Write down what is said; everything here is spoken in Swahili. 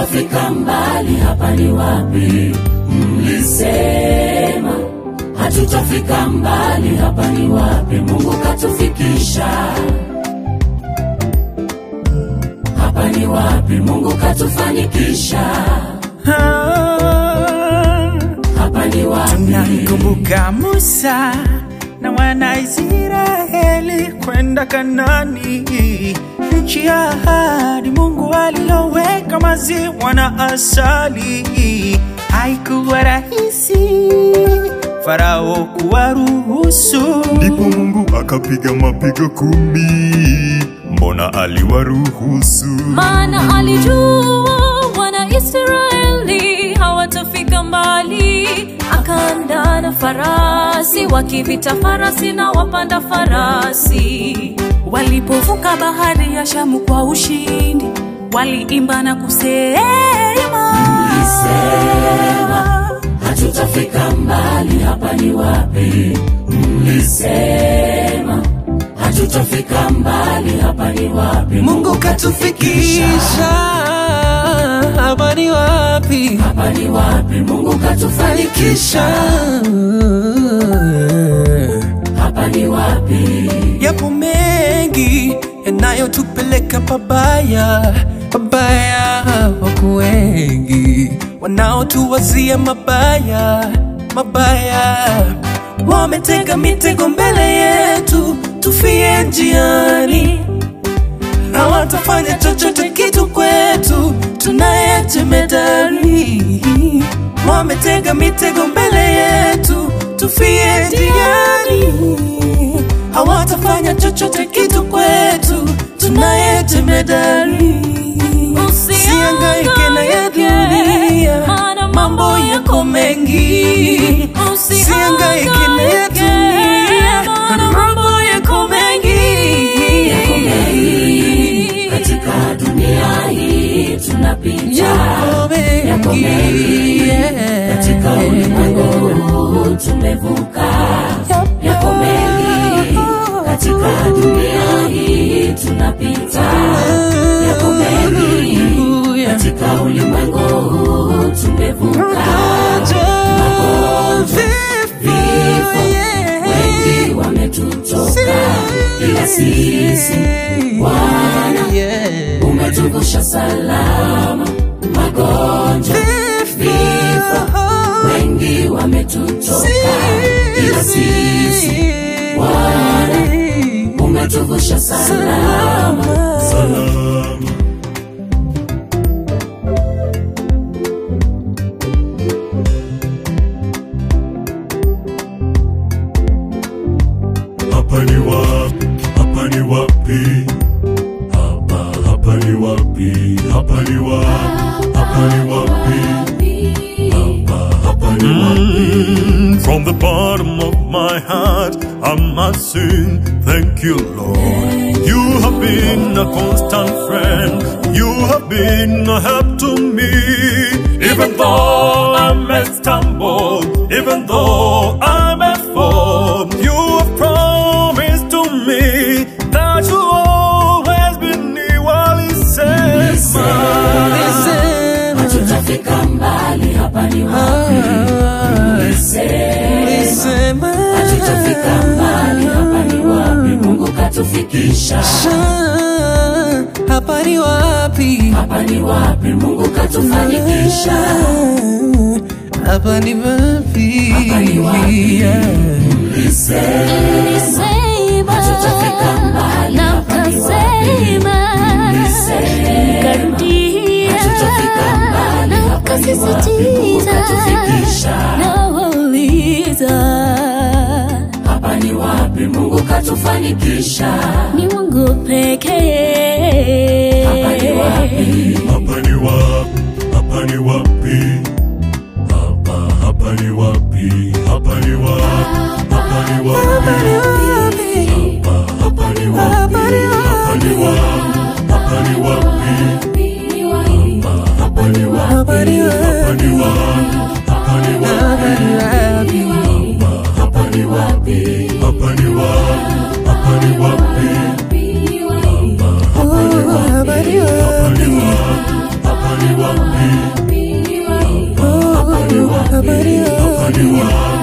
hatutafika mbali, hapa ni wapi? Mlisema hatutafika mbali, hapa ni wapi? Mungu katufikisha. Hapa ni wapi? Mungu katufanikisha. Hapa ni wapi? Tunamkumbuka Musa na wana Israeli kwenda Kanani, nchi ya ahadi Mungu aliyoweka maziwa na asali. Haikuwa rahisi Farao kuwaruhusu, ndipo Mungu akapiga mapigo 10. Mbona aliwaruhusu? Maana alijua wana Israeli hawatafika mbali. Akaandaa na farasi wakivita farasi na wapanda farasi. Walipovuka bahari ya Shamu kwa ushindi, waliimba na kusema, mlisema hatutafika mbali, hapa ni wapi? Mlisema hatutafika mbali, hapa ni wapi? Mungu katufikisha. Hapa ni wapi? Hapa ni wapi? Mungu katufanikisha. Hapa ni wapi? Yapo mengi yanayotupeleka pabaya, pabaya. Wako wengi wanaotuwazia mabaya, mabaya. Wametega mitego mbele yetu, tufie njiani. Hawatafanya chochote kitu kwetu, tunaye jemedari. Wametega mitego mbele yetu, tufie njiani. Hawatafanya chochote kitu kwetu, tunaye jemedari. Usihangaike na ya dunia, mambo yako mengi. Usihangaike na ya dunia, mambo yako mengi. Katika dunia hii tunapita, yako mengi. Katika ulimwengu tumevuka, yako mengi. Katika dunia hii tunapita, yako mengi. Katika ulimwengu tumevuka, magonjwa, vifo, wengi wametutoka, ila sisi Bwana umetuvusha salama. Magonjwa, vifo, wengi wametutoka, ila sisi Bwana umetuvusha salama. Salama. Hapa ni wapi? Hapa ni wapi? Hapa ni wapi? Hapa ni wapi? Hapa ni wapi? Hapa ni wapi? From the bottom of my heart I must sing, thank you Lord. You have been a constant friend, you have been a help to me. Even though I may stumble, even though I may fall, you have promised to me that you always be near while He says, hatutafika mbali, hapa ni wapi? Mlisema hatutafika mbali, hapa ni wapi? Mungu katufikisha. Hapa ni wapi? Hapa ni wapi? Mungu katufanikisha. Hapa ni wapi? Hapa ni wapi? Mlisema hatutafika mbali, na hapa ni wapi? mkasema, karudia hatutafika mbali, na hapa ni wapi? Mungu mkasisitiza, katufikisha. nawauliza, hapa ni wapi? Mungu katufanikisha. ni Mungu pekee. Hapa ni wapi? hapa ni wapi? Hapa ni wapi? Hapa ni wapi? Hapa ni wapi? Hapa ni wapi? Hapa ni wapi? Hapa ni wapi? Hapa ni wapi? Hapa ni wapi? Hapa ni wapi? Hapa ni wapi? Hapa ni wapi? Hapa ni wapi? Hapa ni wapi? Hapa ni wapi? Hapa ni wapi? Hapa ni wapi? Hapa ni wapi? hapa ni wapi?